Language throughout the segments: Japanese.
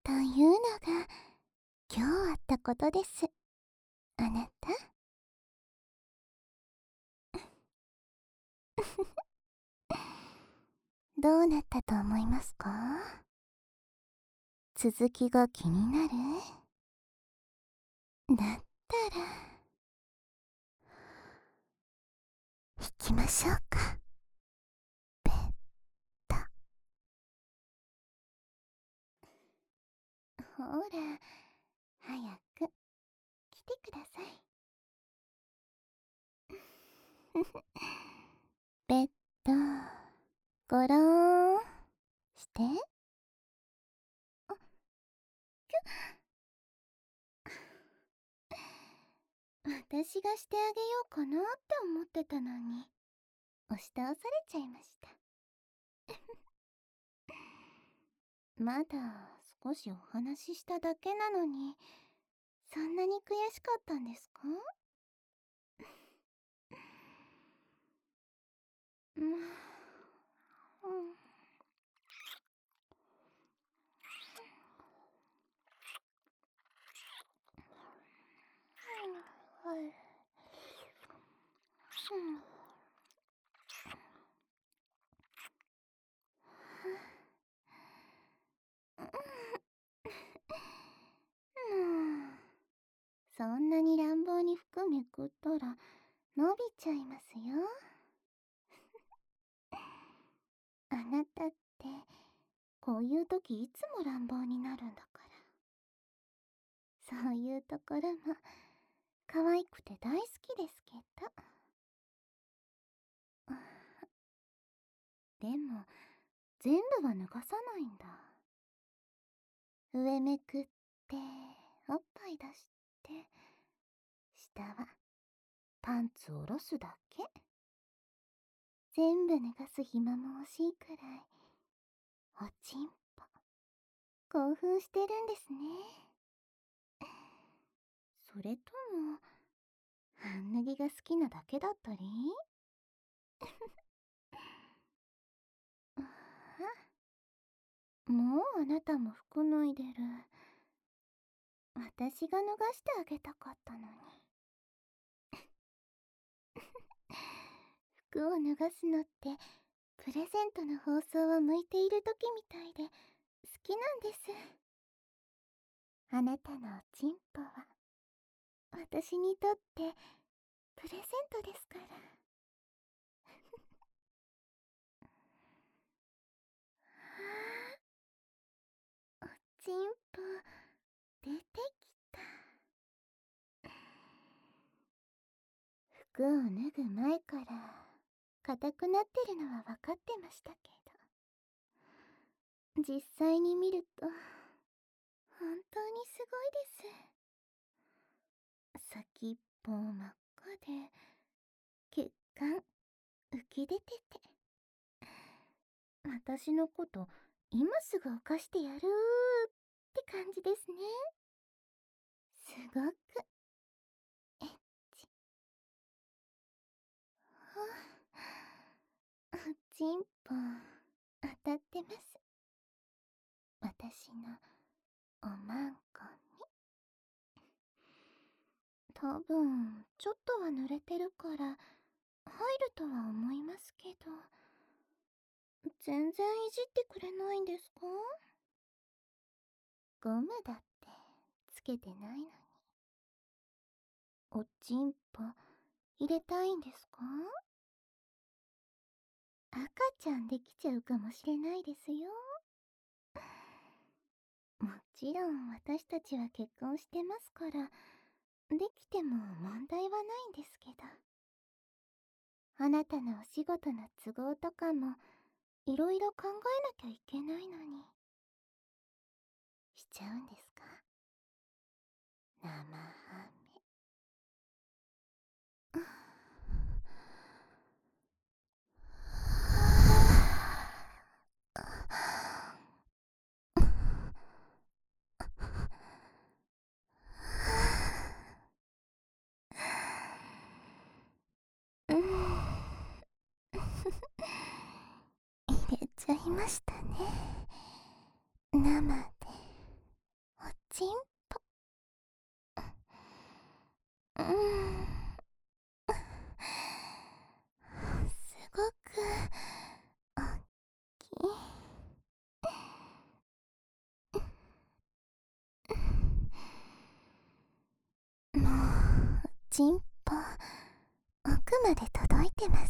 というのが今日あったことです。あなた。どうなったと思いますか？続きが気になる？だったら行きましょうか。ベッド。ほら、早く来てください。ベッド、ごろんして。私がしてあげようかなって思ってたのに、押し倒されちゃいました。まだ少しお話ししただけなのに、そんなに悔しかったんですか？うん、はい。そんなに乱暴に服めくったら伸びちゃいますよ。あなたってこういう時いつも乱暴になるんだから、そういうところも可愛くて大好きですけど。でも全部は脱がさないんだ。上めくっておっぱい出して、下はパンツ下ろすだけ。全部脱がす暇も惜しいくらいおちんぽ興奮してるんですね。それとも半脱ぎが好きなだけだったり？もうあなたも服脱いでる。私が脱がしてあげたかったのに。服を脱がすのってプレゼントの包装を向いている時みたいで好きなんです。あなたのおちんぽは私にとってプレゼントですから。おちんぽ出てきた。服を脱ぐ前から硬くなってるのは分かってましたけど、実際に見ると本当にすごいです。先っぽ真っ赤で血管浮き出てて、私のこと今すぐ犯してやるって感じですね。すごくエッチ。おちんぽ当たってます。私のおまんこに。多分ちょっとは濡れてるから入るとは思いますけど、全然いじってくれないんですか？ゴムだってつけてないのに。おちんぽ入れたいんですか？赤ちゃんできちゃうかもしれないですよ。もちろん私たちは結婚してますから、できても問題はないんですけど、あなたのお仕事の都合とかもいろいろ考えなきゃいけないのに。しちゃうんですか？生ハメ。うん、入れちゃいましたね、生で。 ちんぽ奥まで届いてます。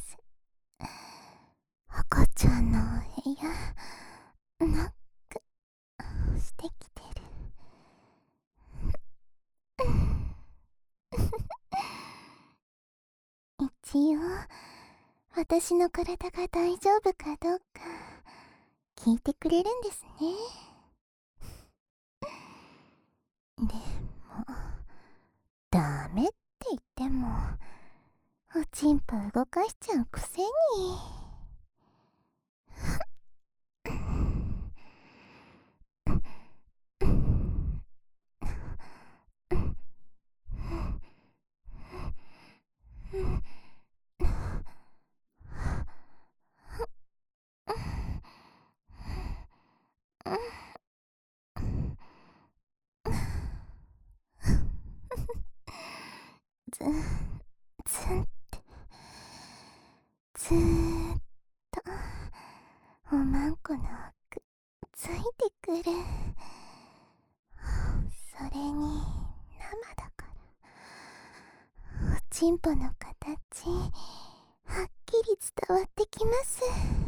赤ちゃんのお部屋ノックしてきてる。一応私の体が大丈夫かどうか聞いてくれるんですね。でもダメって言ってもおちんぽ動かしちゃうくせに。ずんってずーっとおまんこの奥ついてくる。それに生だからおちんぽの形はっきり伝わってきます。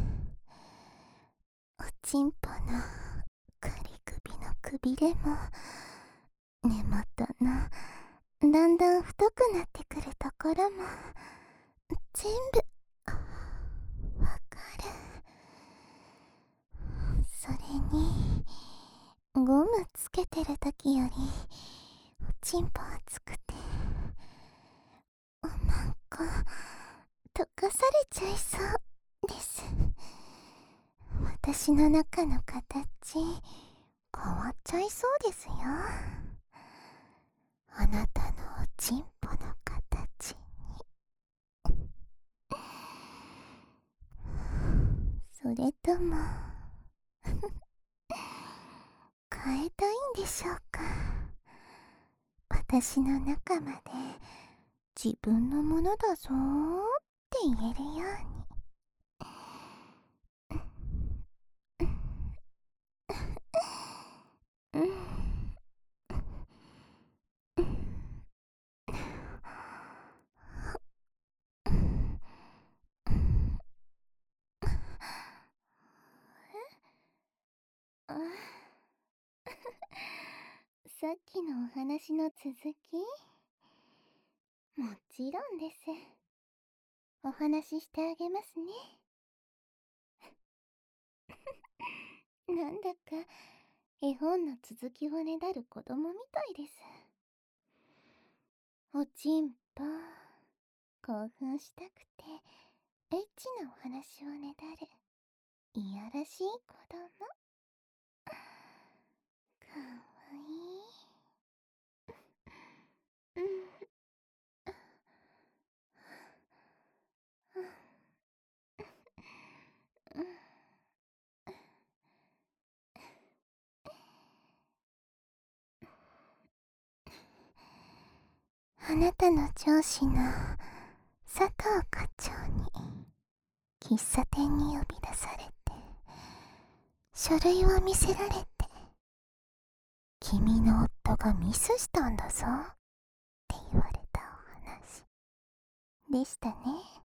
おちんぽのカリ首のくびれも根元のだんだん太くなってくるところも全部わかる。それにゴムつけてる時よりおちんぽ厚くておまんこ溶かされちゃいそうです。私の中の形変わっちゃいそうですよ。あなたのおちんぽの形に。それとも変えたいんでしょうか。私の中まで自分のものだぞーって言えるように。あさっきのお話の続き？もちろんです。お話ししてあげますね。なんだか絵本の続きをねだる子供みたいです。おちんぽ興奮したくてエッチなお話をねだるいやらしい子供。かわいい。あなたの上司の佐藤課長に喫茶店に呼び出されて書類を見せられて、君の夫がミスしたんだぞって言われたお話でしたね。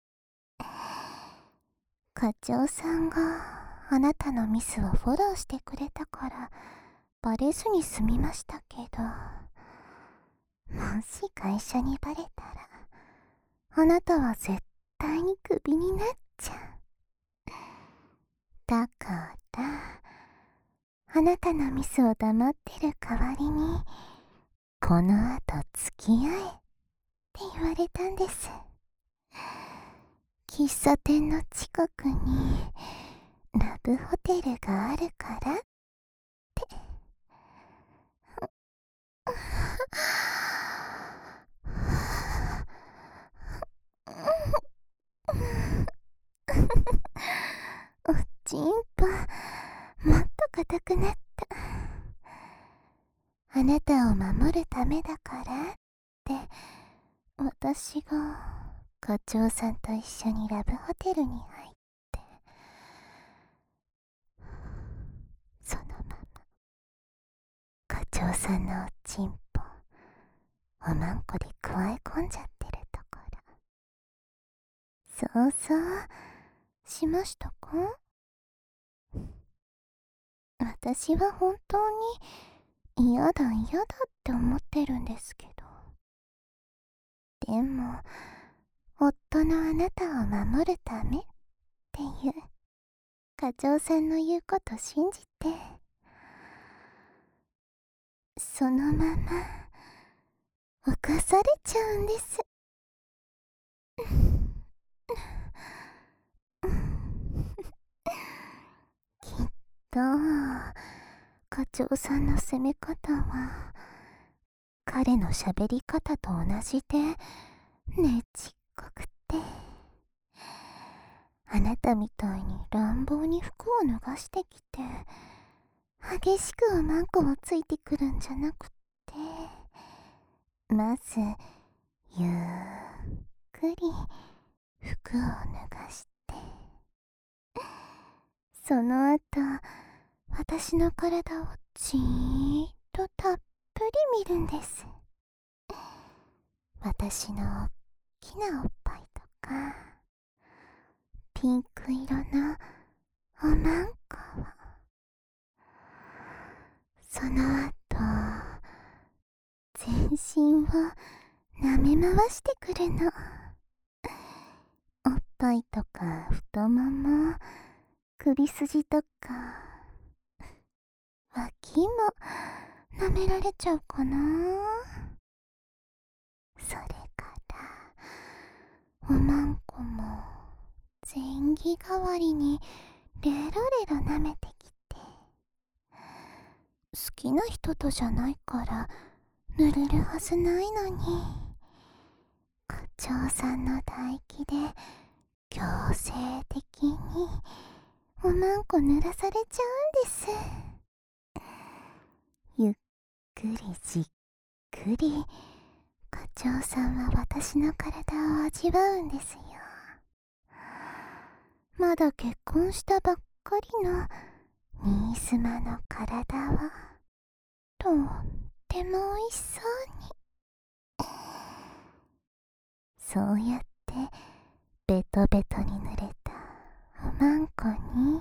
課長さんがあなたのミスをフォローしてくれたからバレずに済みましたけど、もし会社にバレたらあなたは絶対にクビになっちゃう。だからあなたのミスを黙ってる代わりにこの後付き合えって言われたんです。喫茶店の近くにラブホテルがあるからって。おちんぽもっと硬くなった。あなたを守るためだからって私が課長さんと一緒にラブホテルに入ってそのまま課長さんのおちんぽおまんこでくわえ込んじゃってるそうそう、しましたか？私は本当に嫌だ嫌だって思ってるんですけど。でも、夫のあなたを守るためっていう課長さんの言うこと信じて、そのまま犯されちゃうんです。きっと課長さんの責め方は彼の喋り方と同じでねちっこくて、あなたみたいに乱暴に服を脱がしてきて激しくおまんこをついてくるんじゃなくって、まずゆっくり服を脱がして、その後私の体をじーっとたっぷり見るんです。私のおっきなおっぱいとかピンク色のおまんこを、その後全身を舐め回してくるの。おっぱいとか太もも、首筋とか脇も舐められちゃうかな。それからおまんこも前儀代わりにレロレロ舐めてきて、好きな人とじゃないから濡れるはずないのに、課長さんの唾液で強制的におまんこ濡らされちゃうんです。ゆっくりじっくり課長さんは私の体を味わうんですよ。まだ結婚したばっかりの新妻の体はとっても美味しそうに。そうやってベトベトに濡れたおまんこに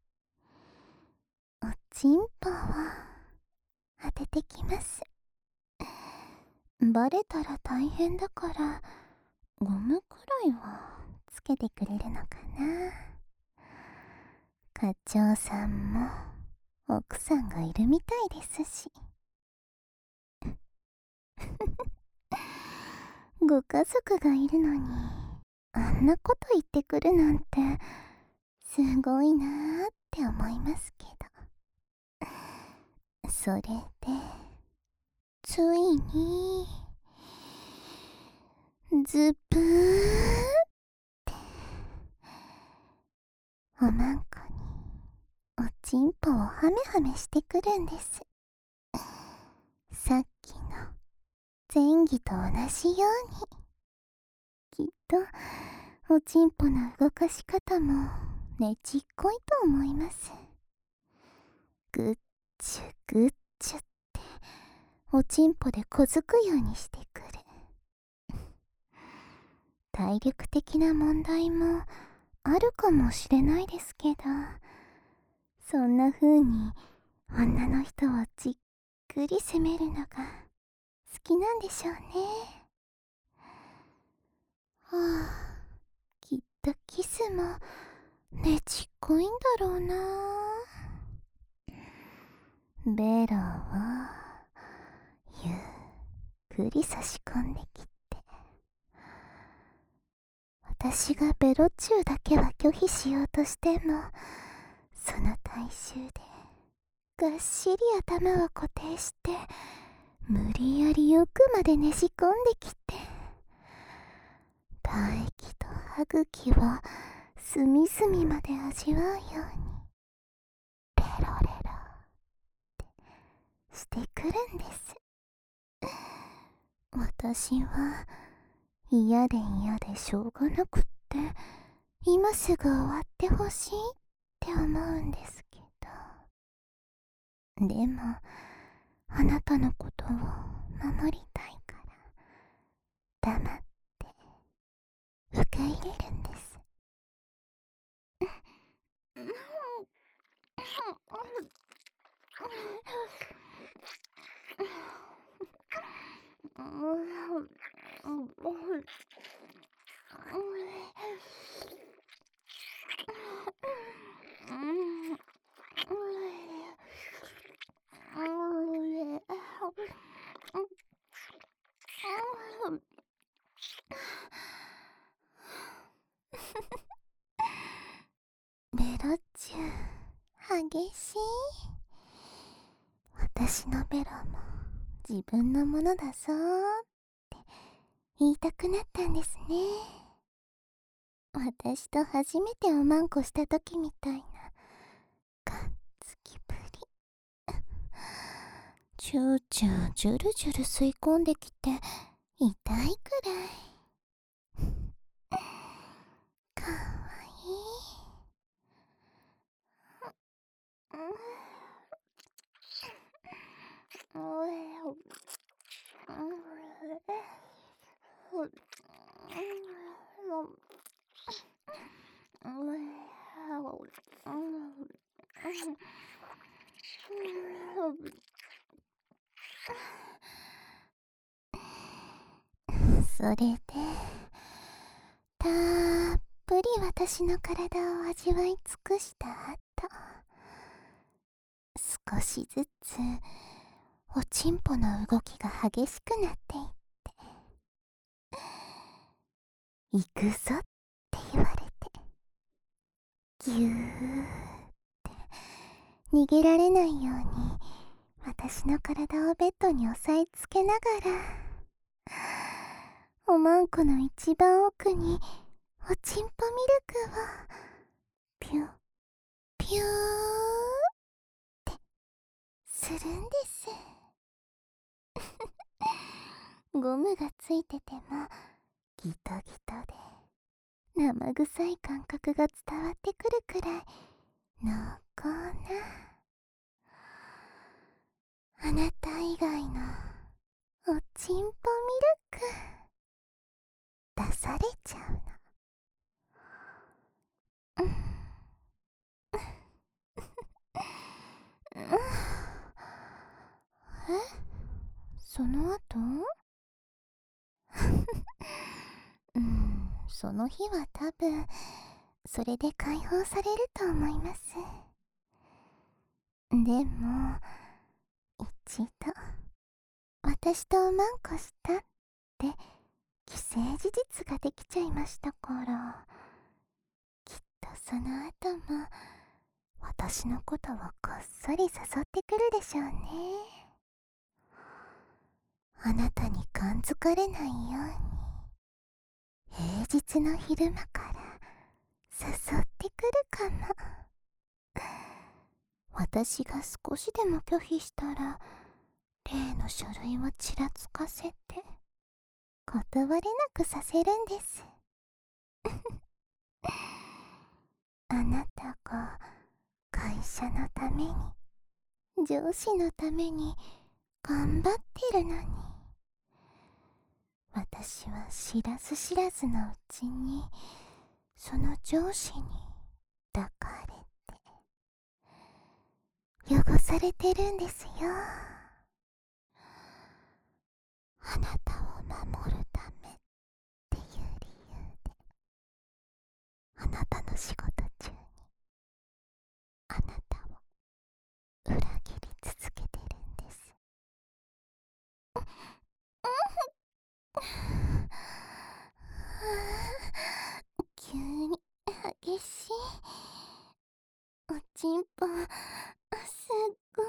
おちんぽを当ててきます。バレたら大変だからゴムくらいはつけてくれるのかな。課長さんも奥さんがいるみたいですし。ご家族がいるのにあんなこと言ってくるなんてすごいなーって思いますけど、それでついにズブーっておまんこにおちんぽをハメハメしてくるんです。さっきの前儀と同じように。きっとおちんぽの動かし方もねちっこいと思います。ぐっちゅぐっちゅっておちんぽでこづくようにしてくる。体力的な問題もあるかもしれないですけど、そんな風に女の人をじっくり責めるのが好きなんでしょうね。はあ、きっとキスもねちっこいんだろうな。ベロをゆっくり差し込んできて、私がベロチューだけは拒否しようとしても、その体臭でがっしり頭を固定して無理やり奥までねじ込んできて、唾液と歯茎を隅々まで味わうようにレロレロってしてくるんです。私は嫌で嫌でしょうがなくって、今すぐ終わってほしいって思うんですけど、でもあなたのことを守りたいから黙って受け入れるんです。 ベロチュ激しい。私のベロも自分のものだぞーって言いたくなったんですね。私と初めておまんこした時みたいながっつきぶり。チューチュージュルジュル吸い込んできて痛いくらい。かわいい。それでたっぷり私の体を味わい尽くした後、少しずつおちんぽの動きが激しくなっていって、行くぞって言われて、ぎゅーって逃げられないように私の体をベッドに押さえつけながら、おまんこの一番奥におちんぽミルクをピュピューってするんです。ゴムがついててもギトギトで生臭い感覚が伝わってくるくらい濃厚な、あなた以外のおちんぽミルク出されちゃうの。その後その日は多分それで解放されると思います。でも一度私とおまんこしたって既成事実ができちゃいましたから、きっとその後も私のことをこっそり誘ってくるでしょうね。あなたに感づかれないように平日の昼間から誘ってくるかも。私が少しでも拒否したら例の書類をちらつかせて断れなくさせるんです。あなたが会社のために上司のために頑張ってるのに、私は知らず知らずのうちにその上司に抱かれて汚されてるんですよ。あなたを守るためっていう理由で、あなたの仕事中にあなたを裏切り続けてるんです。急に激しいおちんぽ、すっごい。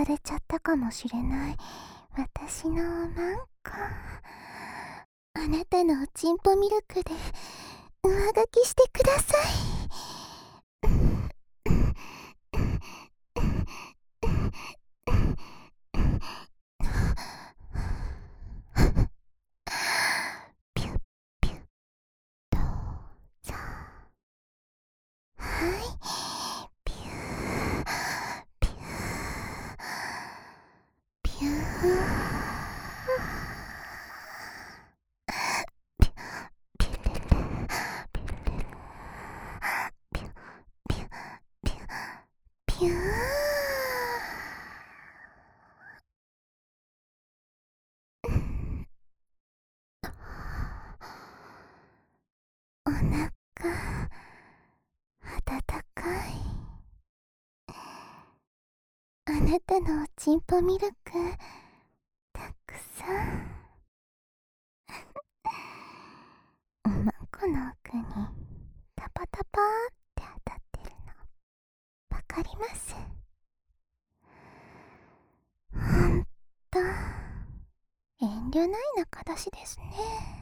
されちゃったかもしれない私のマンコ。あなたのおちんぽミルクで上書きしてください。ピュッピュッとさはいピューピューピューピュルルピュルルピュピュピュピュー。おなか温かい。あなたのおちんぽミルクたくさんおまんこの奥にタパタパーって当たってるのわかります？ほんと遠慮ない仲出しですね。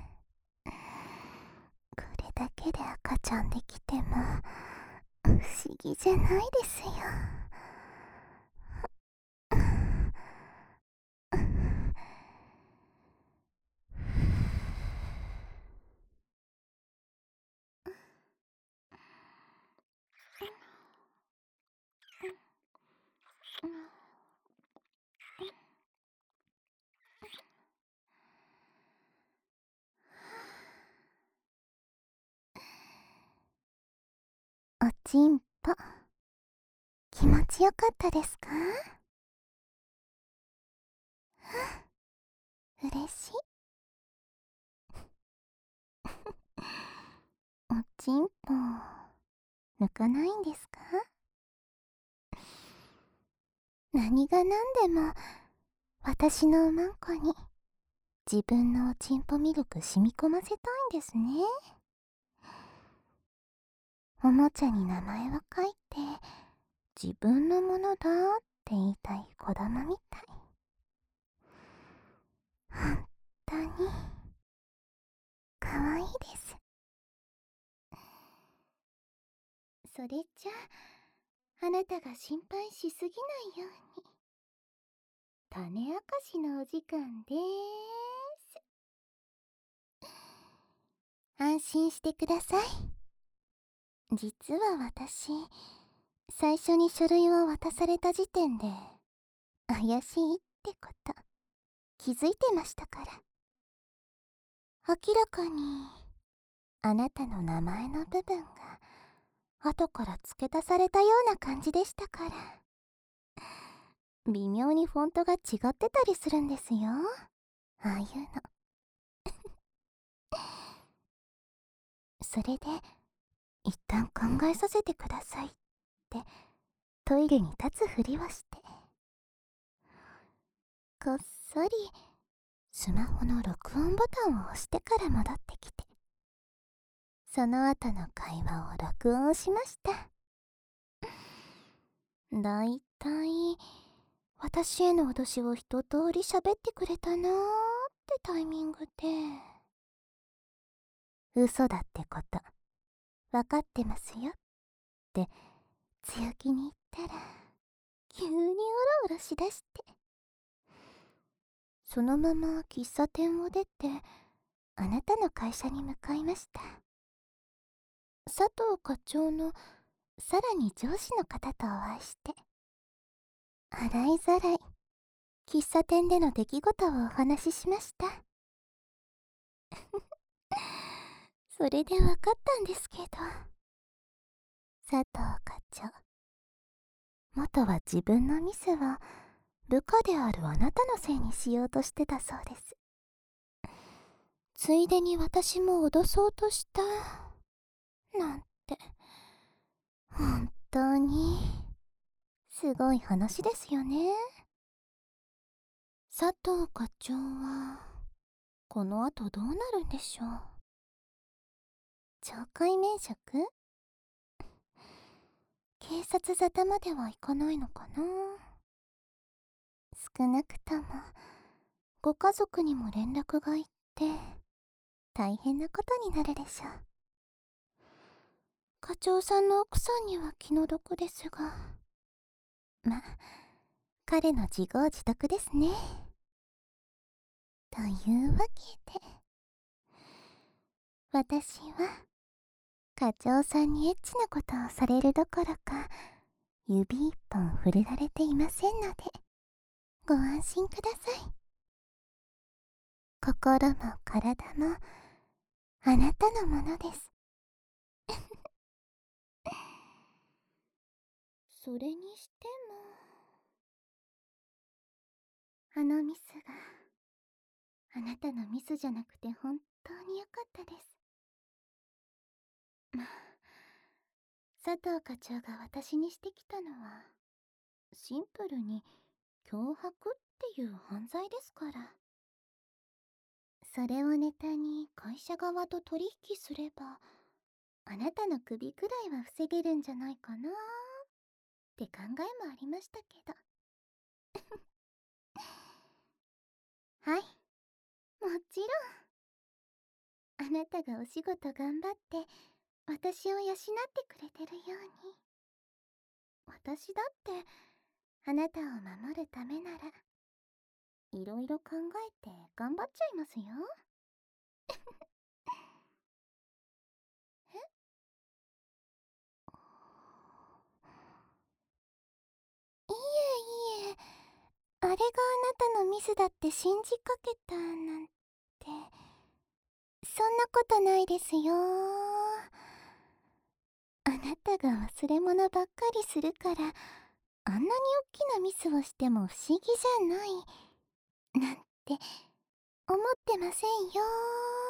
これだけで赤ちゃんできても不思議じゃないですよ。おちんぽ気持ちよかったですか？嬉しい。おちんぽ抜かないんですか？何が何でも私のおまんこに自分のおちんぽミルク染み込ませたいんですね。おもちゃに名前を書いて自分のものだって言いたい子供みたい。本当にかわいいです。それじゃあなたが心配しすぎないように種明かしのお時間でーす。安心してください。実は私最初に書類を渡された時点で怪しいってこと気づいてましたから。明らかにあなたの名前の部分が後から付け足されたような感じでしたから。微妙にフォントが違ってたりするんですよ、ああいうの。それで一旦考えさせてくださいってトイレに立つふりをしてこっそりスマホの録音ボタンを押してから戻ってきてその後の会話を録音しました。だいたい私への脅しを一通り喋ってくれたなーってタイミングで嘘だってこと分かってますよって強気に言ったら急にオロオロしだしてそのまま喫茶店を出てあなたの会社に向かいました。佐藤課長のさらに上司の方とお会いして洗いざらい喫茶店での出来事をお話ししました。それで分かったんですけど佐藤課長元は自分のミスを部下であるあなたのせいにしようとしてたそうです。ついでに私も脅そうとしたなんて本当にすごい話ですよね。佐藤課長はこの後どうなるんでしょう。懲戒免職？警察沙汰まではいかないのかな。 少なくともご家族にも連絡がいって大変なことになるでしょう。課長さんの奥さんには気の毒ですが、彼の自業自得ですね。というわけで、私は課長さんにエッチなことをされるどころか、指一本触れられていませんので、ご安心ください。心も体もあなたのものです。それにしても、あのミスがあなたのミスじゃなくて本当に良かったです。佐藤課長が私にしてきたのはシンプルに脅迫っていう犯罪ですから。それをネタに会社側と取引すれば、あなたの首くらいは防げるんじゃないかなって考えもありましたけど。はい、もちろん。あなたがお仕事頑張って私を養ってくれてるように、私だってあなたを守るためならいろいろ考えて頑張っちゃいますよ。え、いえいえ、あれがあなたのミスだって信じかけたなんて、そんなことないですよ。あなたが忘れ物ばっかりするから、あんなに大きなミスをしても不思議じゃないなんて思ってませんよ。